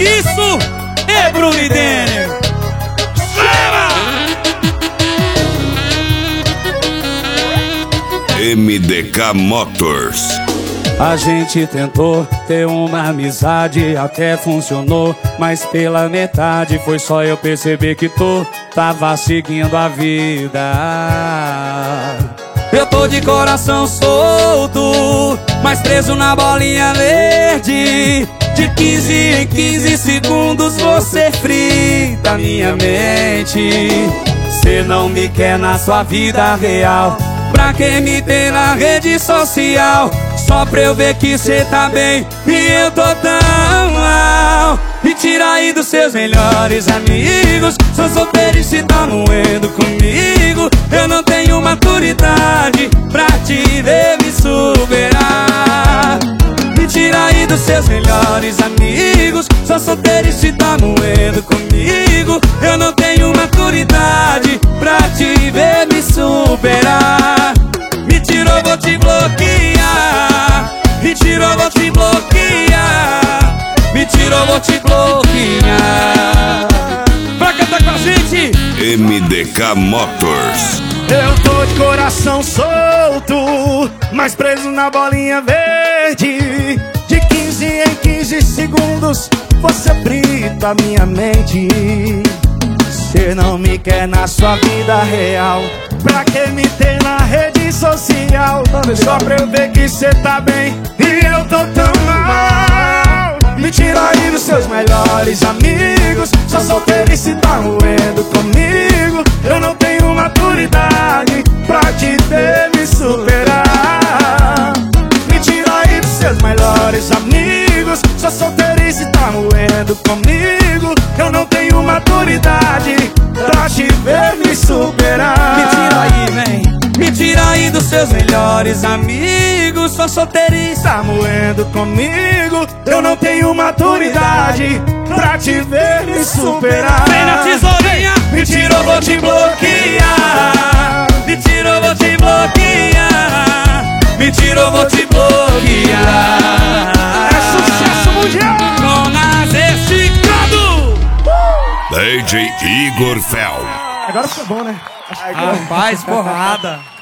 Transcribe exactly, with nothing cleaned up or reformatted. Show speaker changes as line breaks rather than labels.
Isso é Bruno e Denner.
M D K Motors.
A gente tentou ter uma amizade, até funcionou, mas pela metade foi só eu perceber que tu tava seguindo a vida. Eu tô de coração solto, mas preso na bolinha verde. De quinze em quinze segundos você frita minha mente. Cê não me quer na sua vida real, pra que me ter na rede social? Só pra eu ver que cê tá bem e eu tô tão mal. Me tira aí dos seus melhores amigos. Sou solteiro e cê tá moendo comigo. Eu não tenho maturidade pra te ver me superar. Me tira aí dos seus melhores amigos. Sou solteiro e cê tá moendo comigo. Eu não tenho maturidade pra te ver me superar. Me tirou, vou te bloquear. Me tirou, vou te bloquear. Me tirou, vou te bloquear. Pra cantar com a gente,
M D K Motors.
Eu tô de coração solto, mas preso na bolinha verde. De quinze em quinze segundos você frita minha mente. Cê não me quer na sua vida real, pra que me ter na rede social? Só pra eu ver que cê tá bem e eu tô tão mal. Me tira aí dos seus melhores amigos. Sou solteiro e cê tá moendo comigo. Eu não tenho maturidade pra te ver me superar. Me tira aí dos seus melhores amigos. Sou solteiro e cê tá moendo comigo. Eu não tenho maturidade pra te ver me superar.
me tira aí, vem. Me tira aí dos seus melhores amigos. Sou solteiro e
Tá moendo comigo. Eu não tenho maturidade pra te ver me superar.
vem na tesourinha.
Me tirou, vou te bloquear.
Me tirou, vou te bloquear.
me tirou, vou te bloquear.
É sucesso mundial.
Jonas Esticado.
D J Igor Fel.
Agora ficou bom, né?
Rapaz, porrada.